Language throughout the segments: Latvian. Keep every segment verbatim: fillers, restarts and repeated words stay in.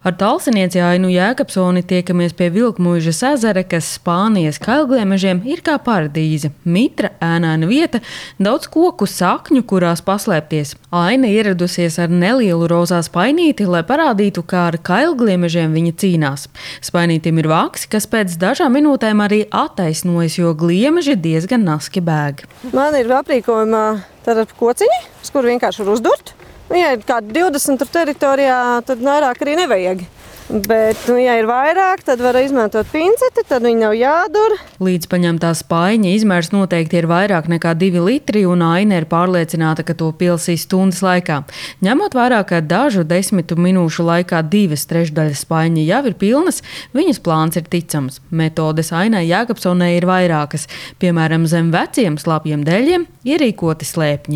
Ar talsinieci Ainu Jēkabsoni tiekamies pie Vilkmuižas ezera, kas Spānijas Kailgliemežiem ir kā paradīze. Mitra, ēnaina vieta, daudz koku sakņu, kurās paslēpties. Aina ieradusies ar nelielu rozā spainīti, lai parādītu, kā ar Kailgliemežiem viņa cīnās. Spainītim ir vāks, kas pēc dažām minūtēm arī attaisnojas, jo gliemeži diezgan naski bēg. Man ir aprīkojumā tāda kociņa, uz kuru vienkārši var uzdurt. Nu, ja ir kādi divdesmit tur teritorijā, tad vairāk arī nevajag. Bet, nu, ja ir vairāk, tad var izmantot pinceti, tad viņi nav jādur. Līdz paņemtā spaiņa izmērs noteikti ir vairāk nekā divi litri, un Aina ir pārliecināta, ka to pilsīs stundas laikā. Ņemot vērā, ka dažu desmitu minūšu laikā divas trešdaļas spaiņa jau ir pilnas, viņas plāns ir ticams. Metodes Ainai Jēkabsonai ir vairākas. Piemēram, zem veciem slapjiem deļiem ierīkoti slēpņi.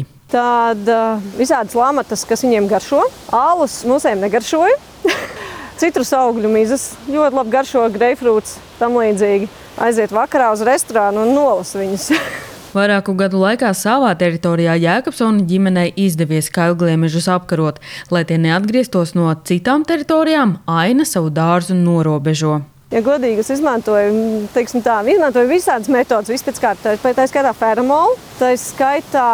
Tāda visādas lamatas, kas viņiem garšo. Alus mūsējiem negaršoja. Citrus augļu mizas ļoti labi garšo, greifrūts, tam līdzīgi. Aiziet vakarā uz restorānu un nolas viņus. Vairāku gadu laikā savā teritorijā Jēkabsona ģimenei izdevies Kailgliemežus apkarot. Lai tie neatgrieztos no citām teritorijām, Aina savu dārzu norobežo. Ja godīgi, es izmantoju, teiksim tā, izmantoju visādas metodas, vispēc kārtā. Tā skaitā feromolu, tā skaitā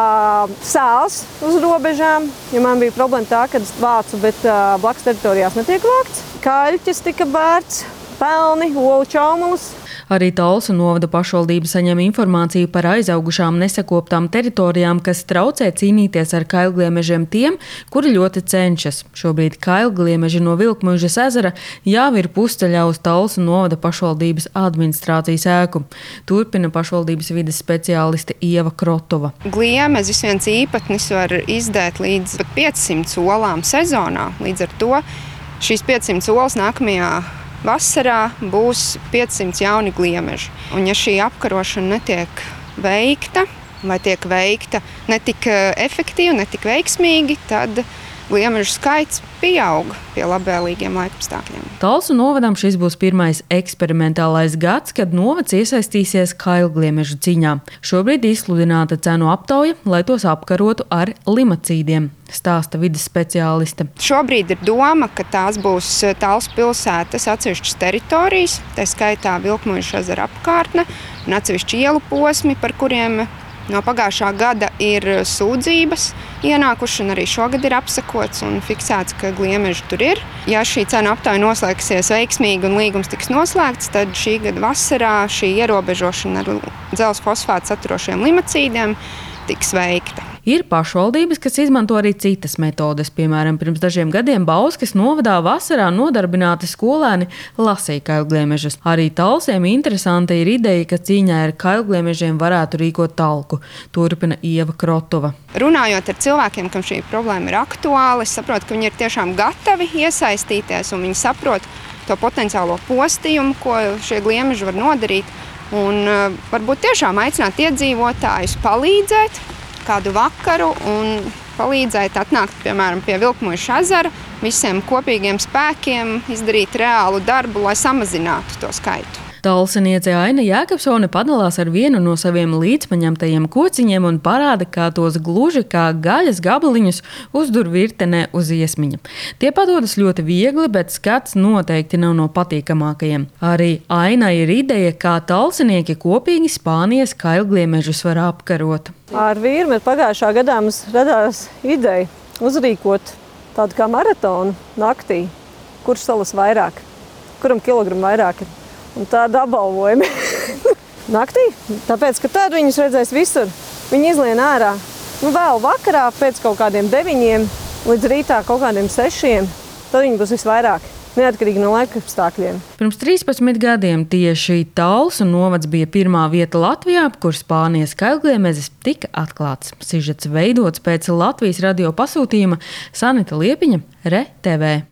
sāls uz robežām, jo man bija problēma tā, kad es vācu, bet uh, blakus teritorijās netiek vākts. Kaļķis tika bērts, pelni, olu čaumalus. Arī Talsu novada pašvaldība saņem informāciju par aizaugušām nesakoptām teritorijām, kas traucē cīnīties ar kailgliemežiem tiem, kuri ļoti cenšas. Šobrīd kailgliemeži no Vilkmuižas ezera jau ir pusceļā uz Talsu novada pašvaldības administrācijas ēku. Turpina pašvaldības vides speciāliste Ieva Krotova. Gliemezis viens īpatnis var izdēt līdz pat piecsimt olām sezonā. Līdz ar to šīs piecsimt olas nākamajā vasarā būs piecsimt jauni gliemeži. Un ja šī apkarošana netiek veikta, vai tiek veikta netik efektīvi, netik veiksmīgi, tad gliemežu skaits pieaug pie labvēlīgiem laikapstākļiem. Talsu novadam šis būs pirmais eksperimentālais gads, kad novads iesaistīsies kailgliemežu ciņā. Šobrīd izsludināta cenu aptauja, lai tos apkarotu ar limacīdiem, stāsta vides speciāliste. Šobrīd ir doma, ka tās būs Talsu pilsētas atsevišķas teritorijas, tā skaitā Vilkmuižas ezera apkārtne un atsevišķi ielu posmi, par kuriem no pagājušā gada ir sūdzības ienākuši, un arī šogad ir apsakots un fiksēts, ka gliemeži tur ir. Ja šī cenu aptauja noslēgsies veiksmīgi un līgums tiks noslēgts, tad šī gada vasarā šī ierobežošana ar dzelzs fosfātu saturošiem limacīdiem tiks veikta. Ir pašvaldības, kas izmanto arī citas metodes. Piemēram, pirms dažiem gadiem Bauskas novadā vasarā nodarbināti skolēni lasīja kailgliemežus. Arī Talsiem interesanta ir ideja, ka cīņā ar kailgliemežiem varētu rīkot talku. Turpina Ieva Krotova. Runājot ar cilvēkiem, kam šī problēma ir aktuāla, es saprotu, ka viņi ir tiešām gatavi iesaistīties un viņi saprot to potenciālo postījumu, ko šie gliemeži var nodarīt. Un uh, varbūt tiešām aicināt iedzīvotājus palīdzēt kādu vakaru un palīdzēt atnākt, piemēram, pie Vilkmuižas ezera, visiem kopīgiem spēkiem izdarīt reālu darbu, lai samazinātu to skaitu. Talsiniece Aina Jēkabsone padalās ar vienu no saviem līdzpaņemtajiem kociņiem un parāda, kā tos gluži kā gaļas gabaliņus uzdur virtenē uz iesmiņa. Tie padodas ļoti viegli, bet skats noteikti nav no patīkamākajiem. Arī Ainai ir ideja, kā talsinieki kopīgi Spānijas kailgliemežus var apkarot. Ar vīru mēs pagājušā gadā mums radās ideja uzrīkot tādu kā maratonu naktī, kurš salas vairāk, kuram kilogramu vairāk ir. Un tāda apbalvojumi naktī, tāpēc, ka tad viņus redzēs visur. Viņi izlien ārā. Nu, vēl vakarā pēc kaut kādiem deviņiem līdz rītā kaut kādiem sešiem, tad viņi būs visvairāk, neatkarīgi no laikapstākļiem. Pirms trīspadsmit gadiem tieši Talsu novads bija pirmā vieta Latvijā, kur Spānijas kailgliemezis tika atklāts. Sižets veidots pēc Latvijas radio pasūtījuma Sanita Liepiņa, Re T V.